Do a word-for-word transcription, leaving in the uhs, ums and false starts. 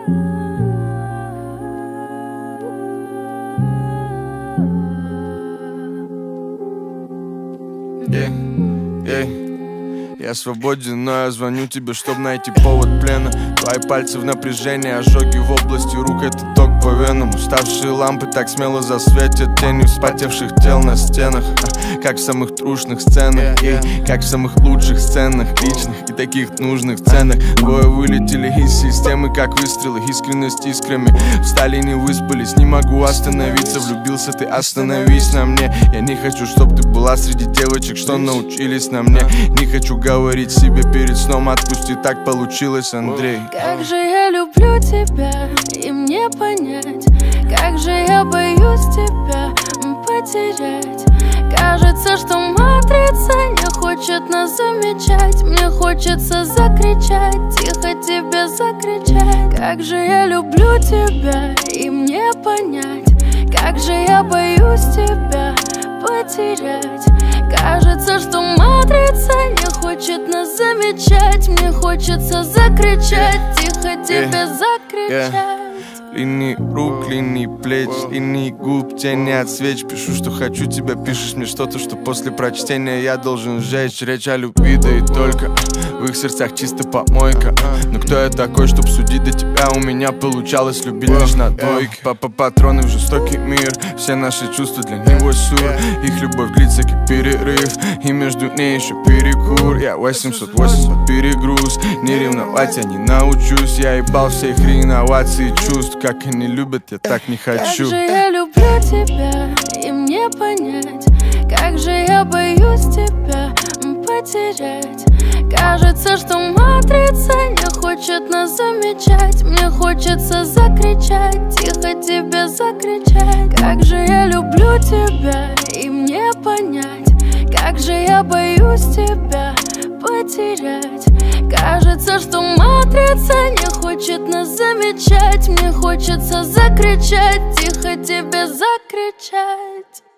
Yeah, yeah. Я свободен, но я звоню тебе, чтобы найти повод плена. Твои пальцы в напряжении, ожоги в области рук, это ток по венам. Уставшие лампы так смело засветят тенью вспотевших тел на стенах, как в самых трушных сценах, yeah, yeah. Как в самых лучших сценах, личных и таких нужных ценах. Двое вылетели из системы, как выстрелы, искренность искрами. Встали, не выспались, не могу остановиться. Влюбился ты, остановись на мне. Я не хочу, чтоб ты была среди девочек, что научились на мне. Не хочу говорить себе перед сном, отпусти, так получилось, Андрей. Как же я люблю тебя, и мне понять, как же я боюсь тебя потерять. Кажется, что матрица не хочет нас замечать. Мне хочется закричать, тихо тебе закричать. Как же я люблю тебя, и мне понять, как же я боюсь тебя потерять. Кажется, что матрица не хочет нас замечать. Мне хочется закричать, yeah, тихо тебе yeah, закричать, yeah. Линии рук, линии плеч, линии губ, тени от свеч. Пишу, что хочу тебя, пишешь мне что-то, что после прочтения я должен сжечь. Речь о любви, да и только в их сердцах чисто помойка. Но кто я такой, чтоб судить до тебя? У меня получалось любить лишь на двойке. Папа патроны в жестокий мир, все наши чувства для него сюр. Их любовь длится как перерыв, и между ней еще перекур. Я восемьсот восемьдесят перегруз, не ревновать я не научусь. Я ебал все их реновации чувств. Как они любят, я так не хочу. Как же я люблю тебя, и мне понять, как же я боюсь тебя потерять. Кажется, что матрица не хочет нас замечать. Мне хочется закричать, тихо тебе закричать. Как же я люблю тебя, и мне понять, как же я боюсь тебя потерять. Кажется, что матрица не хочет нас замечать. Мне хочется закричать, тихо тебе закричать.